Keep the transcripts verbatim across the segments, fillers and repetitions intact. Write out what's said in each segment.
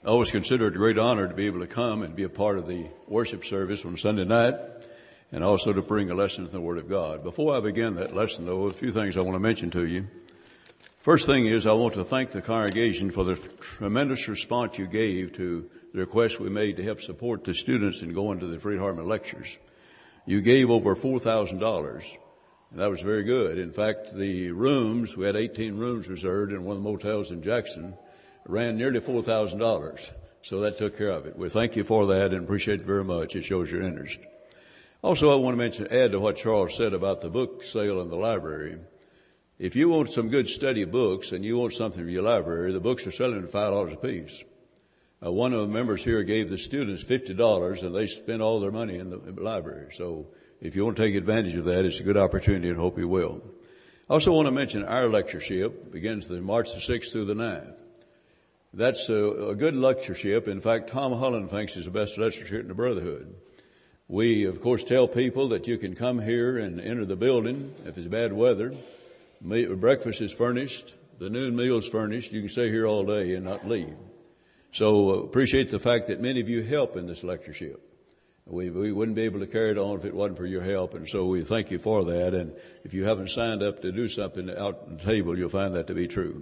I always consider it a great honor to be able to come and be a part of the worship service on Sunday night and also to bring a lesson from the Word of God. Before I begin that lesson, though, a few things I want to mention to you. First thing is I want to thank the congregation for the tremendous response you gave to the request we made to help support the students in going to the Freed-Hardeman lectures. You gave over four thousand dollars, and that was very good. In fact, the rooms, we had eighteen rooms reserved in one of the motels in Jackson, ran nearly four thousand dollars. So that took care of it. We thank you for that and appreciate it very much. It shows your interest. Also, I want to mention, add to what Charles said about the book sale in the library. If you want some good study books and you want something for your library, the books are selling at five dollars a piece. Uh, one of the members here gave the students fifty dollars and they spent all their money in the, in the library. So if you want to take advantage of that, it's a good opportunity and hope you will. I also want to mention our lectureship begins the March the sixth through the ninth. That's a, a good lectureship. In fact, Tom Holland thinks it's the best lectureship in the Brotherhood. We, of course, tell people that you can come here and enter the building if it's bad weather. Breakfast is furnished. The noon meal is furnished. You can stay here all day and not leave. So uh, appreciate the fact that many of you help in this lectureship. We, we wouldn't be able to carry it on if it wasn't for your help, and so we thank you for that. And if you haven't signed up to do something out on the table, you'll find that to be true.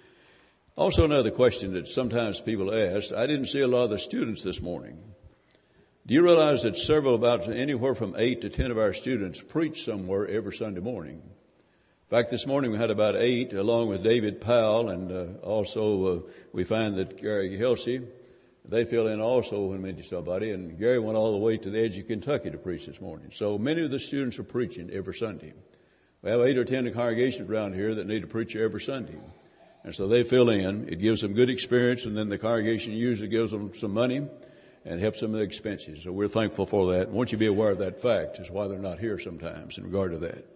Also, another question that sometimes people ask, I didn't see a lot of the students this morning. Do you realize that several, about anywhere from eight to ten of our students preach somewhere every Sunday morning? In fact, this morning we had about eight, along with David Powell, and uh, also uh, we find that Gary Helsey, they fill in also when we meet somebody, and Gary went all the way to the edge of Kentucky to preach this morning. So many of the students are preaching every Sunday. We have eight or ten congregations around here that need a preacher every Sunday. And so they fill in. It gives them good experience, and then the congregation usually gives them some money and helps them with the expenses. So we're thankful for that. I want you to be aware of that fact. Is why they're not here sometimes in regard to that.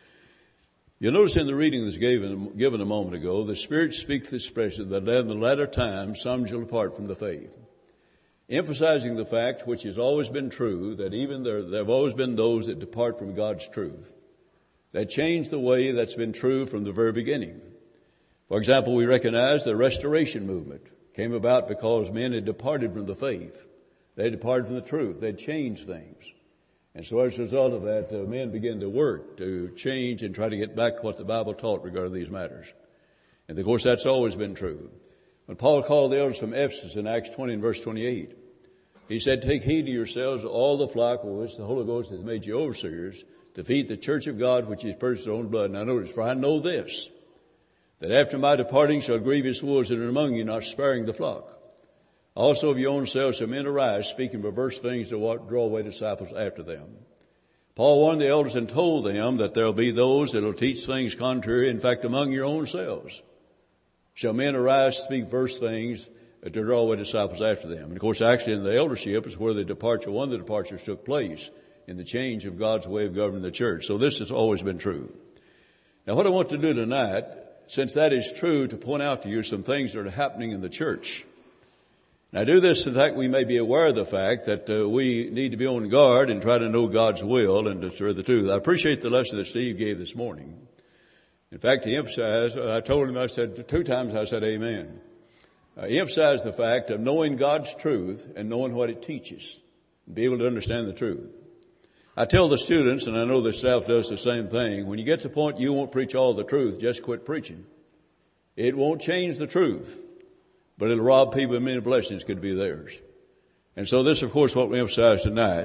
You'll notice in the reading that's given, given a moment ago, the Spirit speaks expressly that in the latter times some shall depart from the faith, emphasizing the fact, which has always been true, that even there, there have always been those that depart from God's truth, that change the way that's been true from the very beginning. For example, we recognize the Restoration movement came about because men had departed from the faith. They had departed from the truth. They had changed things. And so as a result of that, uh, men began to work to change and try to get back to what the Bible taught regarding these matters. And of course, that's always been true. When Paul called the elders from Ephesus in Acts twenty and verse twenty-eight, he said, take heed to yourselves, all the flock with which the Holy Ghost has made you overseers, to feed the church of God, which is purchased with his own blood. Now notice, for I know this, that after my departing shall grievous wolves that are among you, not sparing the flock. Also of your own selves shall men arise, speaking perverse things to draw away disciples after them. Paul warned the elders and told them that there will be those that will teach things contrary. In fact, among your own selves shall men arise, speak perverse things to draw away disciples after them. And of course, actually in the eldership is where the departure, one of the departures took place in the change of God's way of governing the church. So this has always been true. Now what I want to do tonight, since that is true, to point out to you some things that are happening in the church. And I do this so that we may be aware of the fact that uh, we need to be on guard and try to know God's will and to share the truth. I appreciate the lesson that Steve gave this morning. In fact, he emphasized, I told him, I said, two times I said amen. Uh, he emphasized the fact of knowing God's truth and knowing what it teaches, and be able to understand the truth. I tell the students, and I know the staff does the same thing, when you get to the point you won't preach all the truth, just quit preaching. It won't change the truth, but it'll rob people of many blessings could be theirs. And so this, of course, what we emphasize tonight.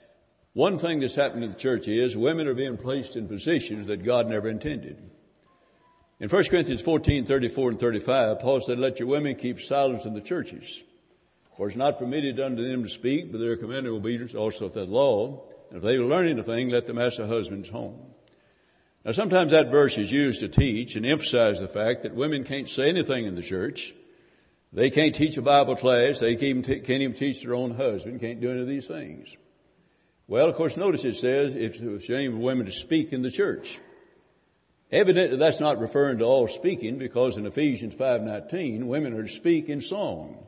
One thing that's happening in the church is women are being placed in positions that God never intended. In First Corinthians fourteen, thirty-four and thirty-five, Paul said, let your women keep silence in the churches. For it's not permitted unto them to speak, but they are commanded obedience also of that law. And if they will learn anything, let them ask their husbands home. Now, sometimes that verse is used to teach and emphasize the fact that women can't say anything in the church. They can't teach a Bible class. They can't even, t- can't even teach their own husband. Can't do any of these things. Well, of course, notice it says it's a shame for women to speak in the church. Evidently, that's not referring to all speaking, because in Ephesians five nineteen, women are to speak in song.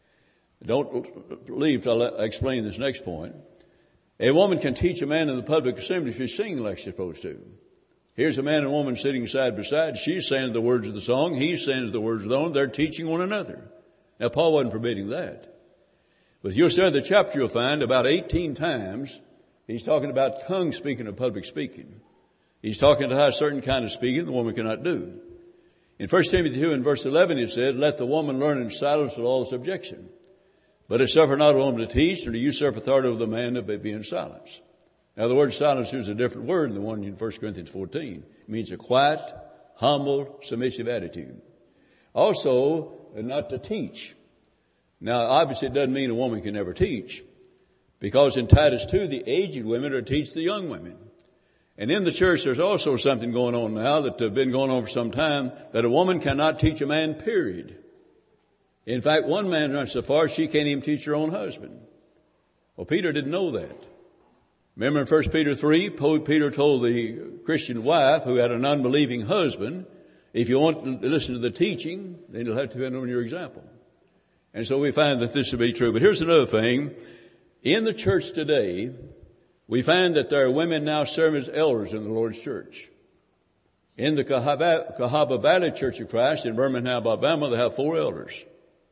Don't leave till I explain this next point. A woman can teach a man in the public assembly if she's singing like she's supposed to. Here's a man and woman sitting side by side. She's saying the words of the song. He's saying the words of the song. They're teaching one another. Now, Paul wasn't forbidding that. But you'll study the chapter, you'll find about eighteen times he's talking about tongue speaking or public speaking. He's talking about a certain kind of speaking the woman cannot do. In First Timothy two and verse eleven it says, let the woman learn in silence with all subjection. But it suffer not a woman to teach or to usurp authority over the man, but be in silence. Now the word silence is a different word than the one in First Corinthians fourteen. It means a quiet, humble, submissive attitude. Also, not to teach. Now obviously it doesn't mean a woman can never teach. Because in Titus two, the aged women are to teach the young women. And in the church, there's also something going on now that has been going on for some time, that a woman cannot teach a man, period. In fact, one man runs so far, she can't even teach her own husband. Well, Peter didn't know that. Remember in First Peter three, Peter told the Christian wife who had an unbelieving husband, if you want to listen to the teaching, then you'll have to depend on your example. And so we find that this to be true. But here's another thing. In the church today, we find that there are women now serving as elders in the Lord's church. In the Cahaba, Cahaba Valley Church of Christ in Birmingham, Alabama, they have four elders.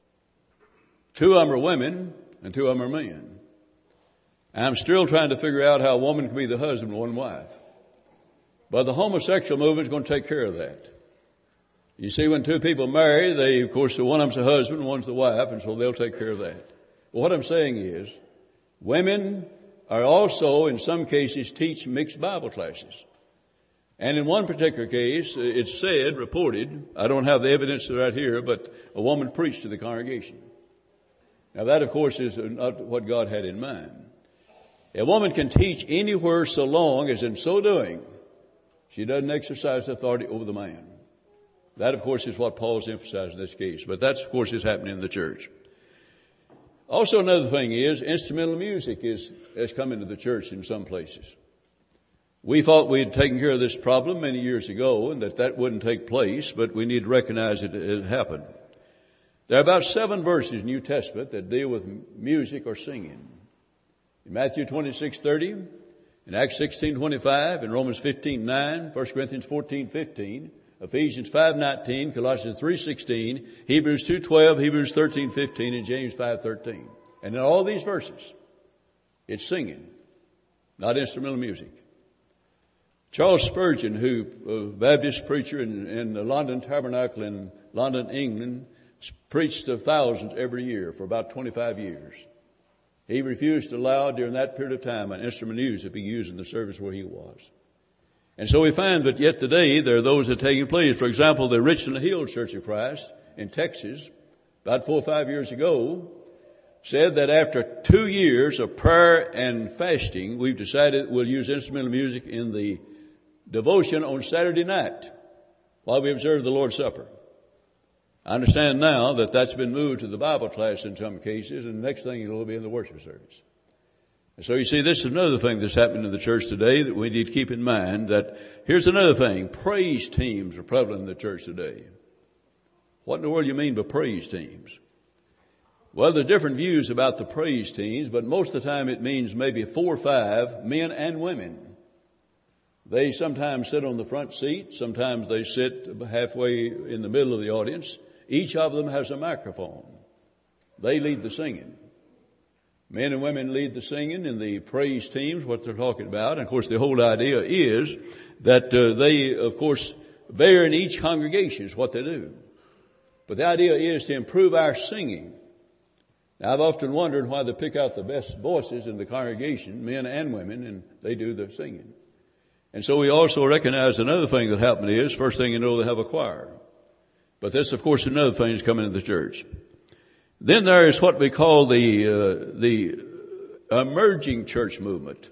Two of them are women and two of them are men. And I'm still trying to figure out how a woman can be the husband of one wife. But the homosexual movement is going to take care of that. You see, when two people marry, they, of course, one of them's the husband, one's the wife, and so they'll take care of that. Well, what I'm saying is, women are also, in some cases, teach mixed Bible classes. And in one particular case, it's said, reported, I don't have the evidence right here, but a woman preached to the congregation. Now that, of course, is not what God had in mind. A woman can teach anywhere so long as in so doing, she doesn't exercise authority over the man. That, of course, is what Paul's emphasized in this case. But that's, of course, is happening in the church. Also, another thing is, instrumental music is, has come into the church in some places. We thought we had taken care of this problem many years ago and that that wouldn't take place, but we need to recognize it has happened. There are about seven verses in the New Testament that deal with music or singing. In Matthew twenty-six thirty, in Acts sixteen twenty-five, in Romans fifteen nine, First Corinthians fourteen fifteen, Ephesians five nineteen, Colossians three sixteen, Hebrews two twelve, Hebrews thirteen fifteen, and James five thirteen. And in all these verses, it's singing, not instrumental music. Charles Spurgeon, who a Baptist preacher in, in the London Tabernacle in London, England, preached to thousands every year for about twenty-five years. He refused to allow during that period of time an instrument of music to be used in the service where he was. And so we find that yet today there are those that are taking place. For example, the Richland Hill Church of Christ in Texas, about four or five years ago, said that after two years of prayer and fasting, we've decided we'll use instrumental music in the devotion on Saturday night while we observe the Lord's Supper. I understand now that that's been moved to the Bible class in some cases, and the next thing it'll be in the worship service. And so you see, this is another thing that's happening in the church today that we need to keep in mind. That here's another thing. Praise teams are prevalent in the church today. What in the world do you mean by praise teams? Well, there's different views about the praise teams, but most of the time it means maybe four or five men and women. They sometimes sit on the front seat. Sometimes they sit halfway in the middle of the audience. Each of them has a microphone. They lead the singing. Men and women lead the singing in the praise teams, what they're talking about. And of course, the whole idea is that uh, they, of course, vary in each congregation is what they do. But the idea is to improve our singing. Now, I've often wondered why they pick out the best voices in the congregation, men and women, and they do the singing. And so we also recognize another thing that happened is, first thing you know, they have a choir. But this, of course, another thing is coming into the church. Then there is what we call the uh, the emerging church movement.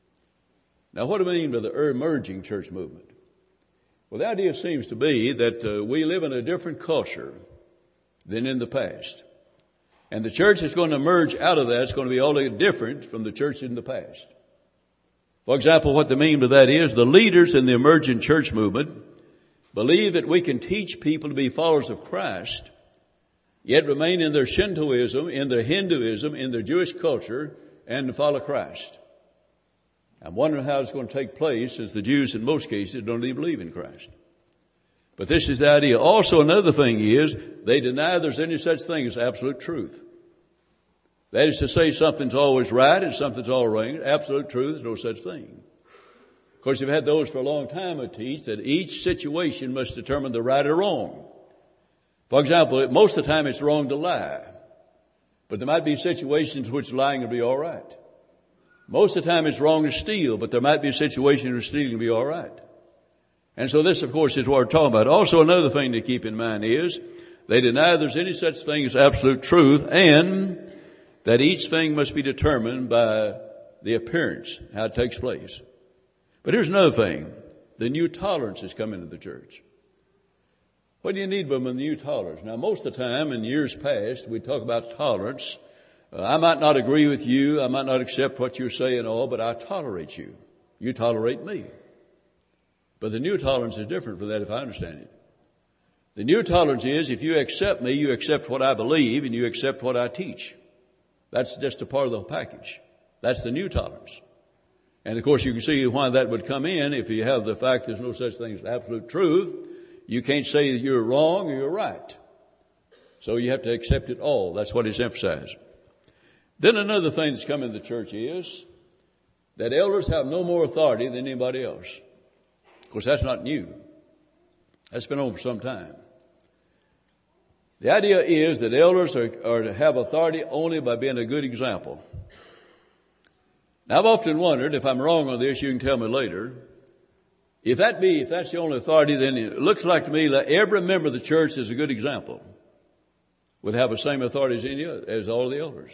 Now, what do I mean by the emerging church movement? Well, the idea seems to be that uh, we live in a different culture than in the past. And the church is going to emerge out of that. It's going to be altogether different from the church in the past. For example, what they mean by that is the leaders in the emerging church movement believe that we can teach people to be followers of Christ, yet remain in their Shintoism, in their Hinduism, in their Jewish culture, and to follow Christ. I'm wondering how it's going to take place, as the Jews in most cases don't even believe in Christ. But this is the idea. Also, another thing is they deny there's any such thing as absolute truth. That is to say, something's always right and something's all wrong. Absolute truth is no such thing. Of course, you've had those for a long time who teach that each situation must determine the right or wrong. For example, most of the time it's wrong to lie. But there might be situations in which lying will be all right. Most of the time it's wrong to steal, but there might be a situation where stealing will be all right. And so this, of course, is what we're talking about. Also, another thing to keep in mind is they deny there's any such thing as absolute truth, and that each thing must be determined by the appearance, how it takes place. But here's another thing. The new tolerance has come into the church. What do you need from a new tolerance? Now, most of the time in years past, we talk about tolerance. Uh, I might not agree with you. I might not accept what you say and all, but I tolerate you. You tolerate me. But the new tolerance is different from that, if I understand it. The new tolerance is if you accept me, you accept what I believe and you accept what I teach. That's just a part of the package. That's the new tolerance. And of course, you can see why that would come in if you have the fact there's no such thing as absolute truth. You can't say that you're wrong or you're right. So you have to accept it all. That's what is emphasized. Then another thing that's come in the church is that elders have no more authority than anybody else. Of course, that's not new. That's been on for some time. The idea is that elders are, are to have authority only by being a good example. Now, I've often wondered, if I'm wrong on this, you can tell me later. If that be, if that's the only authority, then it looks like to me that every member of the church is a good example. Would have the same authority as any other, as all the elders.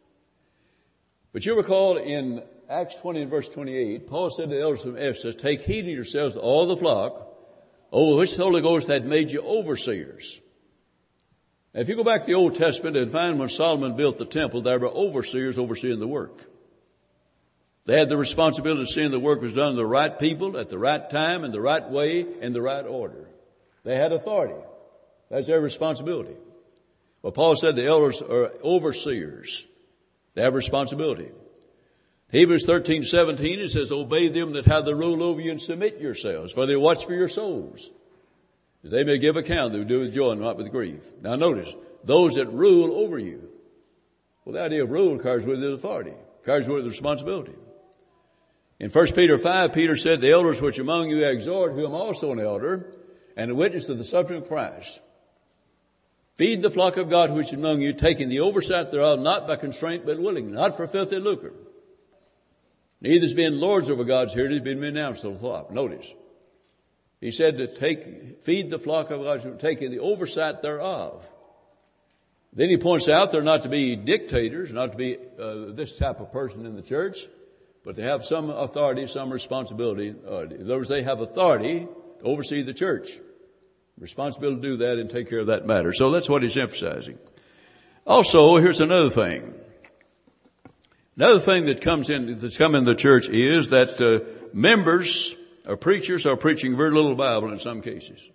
But you recall in Acts twenty and verse twenty-eight, Paul said to the elders from Ephesus, take heed to yourselves to all the flock, over which the Holy Ghost had made you overseers. Now, if you go back to the Old Testament and find when Solomon built the temple, there were overseers overseeing the work. They had the responsibility of seeing the work was done to the right people at the right time, in the right way, in the right order. They had authority. That's their responsibility. Well, Paul said the elders are overseers. They have responsibility. Hebrews thirteen seventeen, it says, obey them that have the rule over you and submit yourselves, for they watch for your souls, as they may give account that we do with joy and not with grief. Now notice, those that rule over you. Well, the idea of rule carries with it authority, carries with it responsibility. In First Peter five, Peter said, the elders which among you exhort, who am also an elder, and a witness of the suffering of Christ. Feed the flock of God which is among you, taking the oversight thereof, not by constraint, but willingly, not for filthy lucre. Neither is being lords over God's heritage, being renounced to the flock. Notice, he said to take, feed the flock of God, taking the oversight thereof. Then he points out they're not to be dictators, not to be uh, this type of person in the church, but they have some authority, some responsibility. Uh, in other words, they have authority to oversee the church. Responsibility to do that and take care of that matter. So that's what he's emphasizing. Also, here's another thing. Another thing that comes in, that's come in the church is that uh, members or preachers are preaching very little Bible in some cases.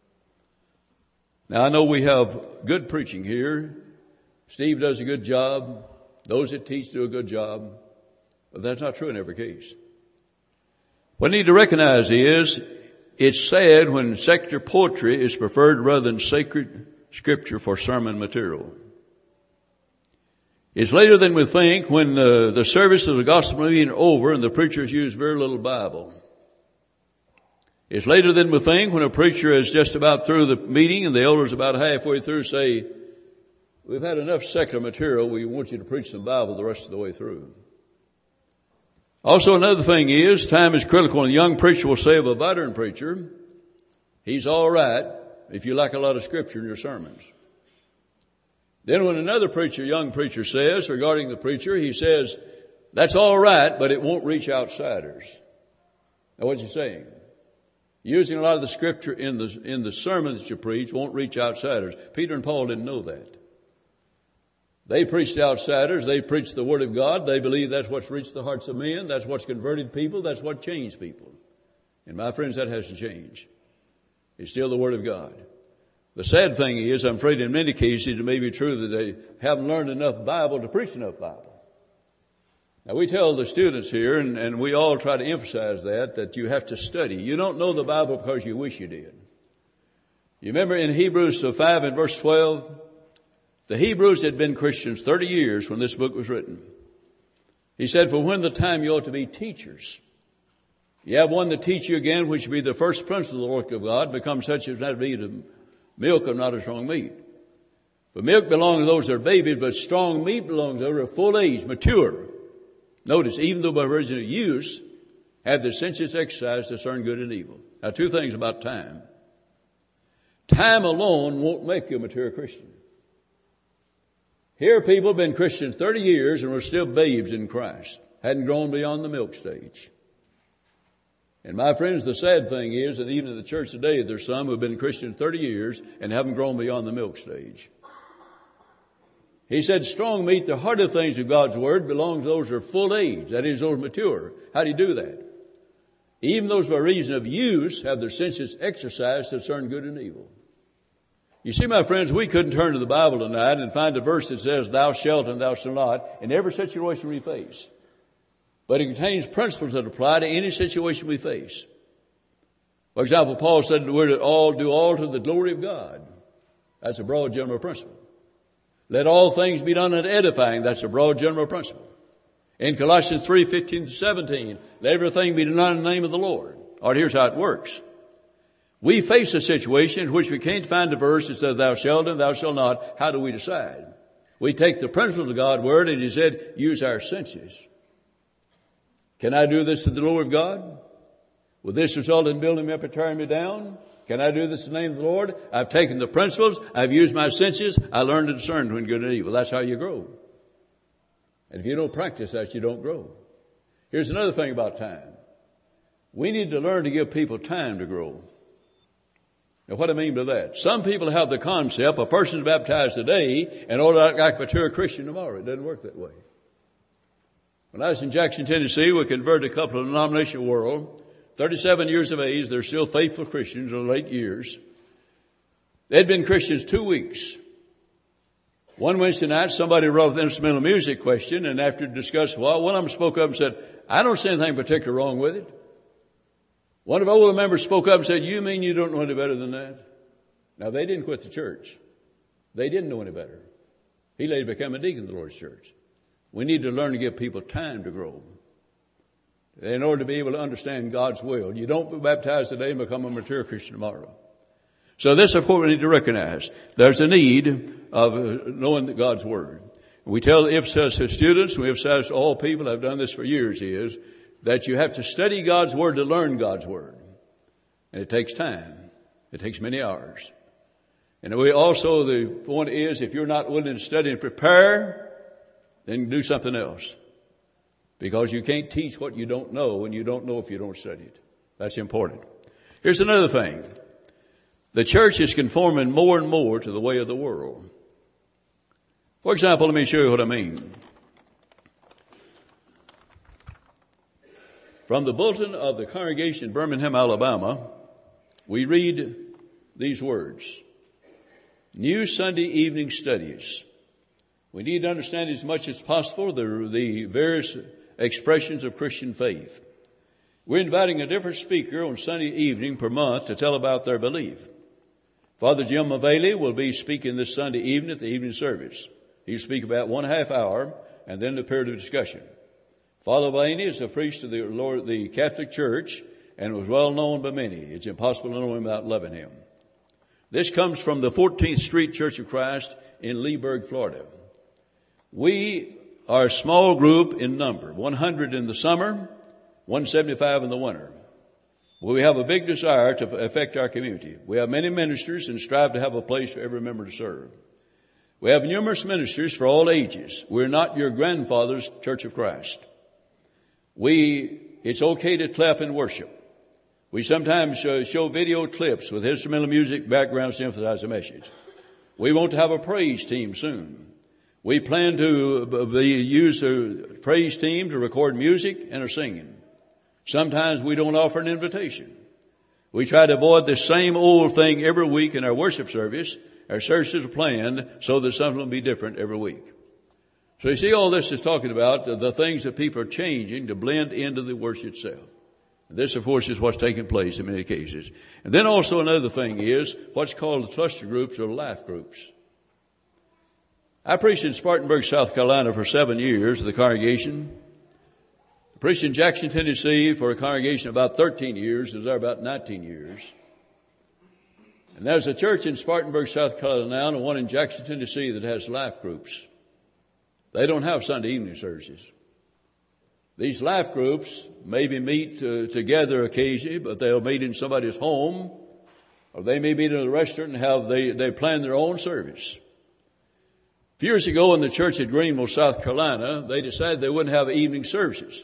Now, I know we have good preaching here. Steve does a good job. Those that teach do a good job. But that's not true in every case. What we need to recognize is it's sad when secular poetry is preferred rather than sacred scripture for sermon material. It's later than we think when uh, the service of the gospel meeting are over and the preachers use very little Bible. It's later than we think when a preacher is just about through the meeting and the elders about halfway through say, we've had enough secular material, we want you to preach the Bible the rest of the way through. Also, another thing is, time is critical, and a young preacher will say of a veteran preacher, he's all right if you like a lot of scripture in your sermons. Then when another preacher, young preacher says regarding the preacher, he says, that's all right, but it won't reach outsiders. Now what's he saying? Using a lot of the scripture in the, in the sermon that you preach won't reach outsiders. Peter and Paul didn't know that. They preached to outsiders. They preached the Word of God. They believe that's what's reached the hearts of men. That's what's converted people. That's what changed people. And my friends, that hasn't changed. It's still the Word of God. The sad thing is, I'm afraid in many cases it may be true that they haven't learned enough Bible to preach enough Bible. Now we tell the students here, and, and we all try to emphasize that, that you have to study. You don't know the Bible because you wish you did. You remember in Hebrews five and verse twelve, the Hebrews had been Christians thirty years when this book was written. He said, for when the time you ought to be teachers. You have one to teach you again, which will be the first principle of the work of God, become such as not to eat of milk or not of strong meat. For milk belongs to those that are babies, but strong meat belongs to those that are full age, mature. Notice, even though by reason of use, have the senses exercised to discern good and evil. Now, two things about time. Time alone won't make you a mature Christian. Here people have been Christians thirty years and were still babes in Christ. Hadn't grown beyond the milk stage. And my friends, the sad thing is that even in the church today, there's some who have been Christians thirty years and haven't grown beyond the milk stage. He said, strong meat, the harder things of God's word, belongs to those who are full age. That is, those mature. How do you do that? Even those by reason of use have their senses exercised to discern good and evil. You see, my friends, we couldn't turn to the Bible tonight and find a verse that says, thou shalt and thou shalt not, in every situation we face. But it contains principles that apply to any situation we face. For example, Paul said that we're to all do all to the glory of God. That's a broad general principle. Let all things be done unto edifying. That's a broad general principle. In Colossians three, fifteen to seventeen, let everything be done in the name of the Lord. All right, here's how it works. We face a situation in which we can't find a verse that says, thou shalt and thou shalt not. How do we decide? We take the principles of God's word, and he said, use our senses. Can I do this to the glory of God? Will this result in building me up or tearing me down? Can I do this in the name of the Lord? I've taken the principles. I've used my senses. I learned to discern between good and evil. That's how you grow. And if you don't practice that, you don't grow. Here's another thing about time. We need to learn to give people time to grow. Now, what do I mean by that? Some people have the concept a person's baptized today and ought to act like a mature Christian tomorrow. It doesn't work that way. When I was in Jackson, Tennessee, we converted a couple of the denominational world. thirty-seven years of age, they're still faithful Christians in the late years. They'd been Christians two weeks. One Wednesday night, somebody wrote an instrumental music question, and after discussing, well, one of them spoke up and said, I don't see anything particular wrong with it. One of the older members spoke up and said, you mean you don't know any better than that? Now, they didn't quit the church. They didn't know any better. He later became a deacon of the Lord's church. We need to learn to give people time to grow in order to be able to understand God's will. You don't be baptized today and become a mature Christian tomorrow. So this, of course, we need to recognize. There's a need of knowing God's word. We tell the emphasis to students, we emphasize to all people, I've done this for years, is that you have to study God's word to learn God's word. And it takes time. It takes many hours. And we also, the point is, if you're not willing to study and prepare, then do something else. Because you can't teach what you don't know, and you don't know if you don't study it. That's important. Here's another thing. The church is conforming more and more to the way of the world. For example, let me show you what I mean. From the bulletin of the congregation in Birmingham, Alabama, we read these words. New Sunday evening studies. We need to understand as much as possible the, the various expressions of Christian faith. We're inviting a different speaker on Sunday evening per month to tell about their belief. Father Jim Maveli will be speaking this Sunday evening at the evening service. He'll speak about one half hour and then the period of discussion. Father Blaney is a priest of the Lord, the Catholic Church, and was well known by many. It's impossible to know him without loving him. This comes from the fourteenth Street Church of Christ in Leesburg, Florida. We are a small group in number, one hundred in the summer, one seventy-five in the winter. We have a big desire to affect our community. We have many ministers and strive to have a place for every member to serve. We have numerous ministers for all ages. We're not your grandfather's Church of Christ. We, it's okay to clap and worship. We sometimes uh, show video clips with instrumental music backgrounds to emphasize the message. We want to have a praise team soon. We plan to be, use a praise team to record music and our singing. Sometimes we don't offer an invitation. We try to avoid the same old thing every week in our worship service. Our services are planned so that something will be different every week. So you see, all this is talking about the things that people are changing to blend into the worship itself. This, of course, is what's taking place in many cases. And then also another thing is what's called the cluster groups or life groups. I preached in Spartanburg, South Carolina for seven years, the congregation. I preached in Jackson, Tennessee for a congregation about thirteen years. I was there about nineteen years. And there's a church in Spartanburg, South Carolina now, and one in Jackson, Tennessee that has life groups. They don't have Sunday evening services. These life groups maybe meet uh, together occasionally, but they'll meet in somebody's home, or they may meet in a restaurant and have they, they plan their own service. A few years ago in the church at Greenville, South Carolina, they decided they wouldn't have evening services.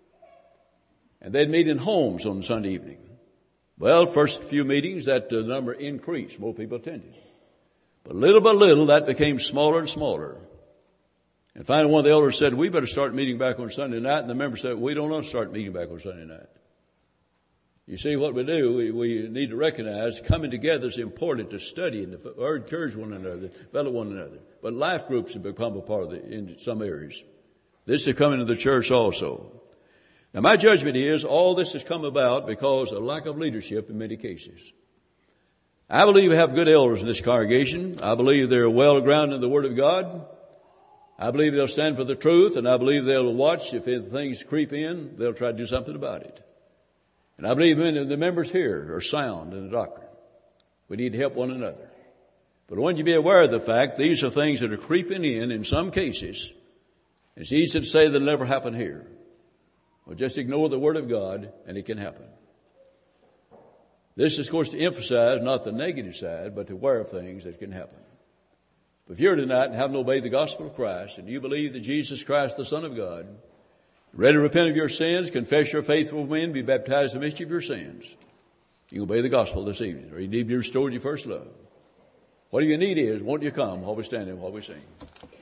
And they'd meet in homes on Sunday evening. Well, first few meetings, that uh, number increased. More people attended. But little by little, that became smaller and smaller. And finally, one of the elders said, we better start meeting back on Sunday night. And the members said, we don't want to start meeting back on Sunday night. You see, what we do, we, we need to recognize coming together is important to study and to or encourage one another, develop one another. But life groups have become a part of it in some areas. This has come into the church also. Now, my judgment is all this has come about because of lack of leadership in many cases. I believe we have good elders in this congregation. I believe they're well grounded in the Word of God. I believe they'll stand for the truth, and I believe they'll watch. If things creep in, they'll try to do something about it. And I believe the members here are sound in the doctrine. We need to help one another. But I want you to be aware of the fact these are things that are creeping in in some cases. It's easy to say that'll never happen here. Well, just ignore the Word of God, and it can happen. This is, of course, to emphasize not the negative side, but to aware of things that can happen. But if you're tonight and haven't obeyed the gospel of Christ, and you believe that Jesus Christ, the Son of God, ready to repent of your sins, confess your faith with men, be baptized in the remission of your sins, you can obey the gospel this evening, or you need to be restored to your first love. What you need is, won't you come while we stand and while we sing?